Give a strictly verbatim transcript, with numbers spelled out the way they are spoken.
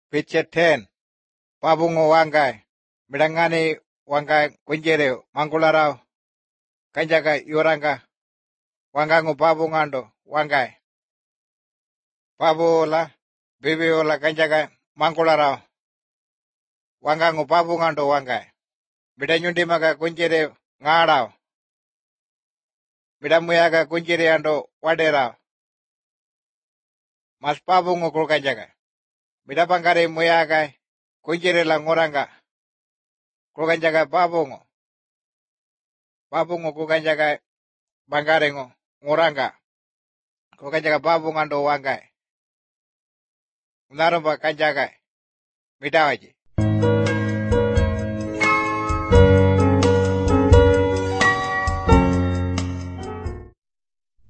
Picture ten. Pabungo wangai. Midangani wangai kunjere mangularao. Kanjaga yoranga. Wangangu pabungando wangai. Pabola. Bibiola kanjaga mangularao. Wangangu pabungando wangai. Midanyundi maga kunjere ngarao. Midamuyaga kunjere ando waderao. Mas pabungo kulkanjaga. Midapangare muyaga kunjere la ngoranga. Kulkanjaga pabungo. Pabungo kulkanjaga bangarengo ngoranga. Kulkanjaga pabungando wangai. Unarumba kanjaga. Midawaji.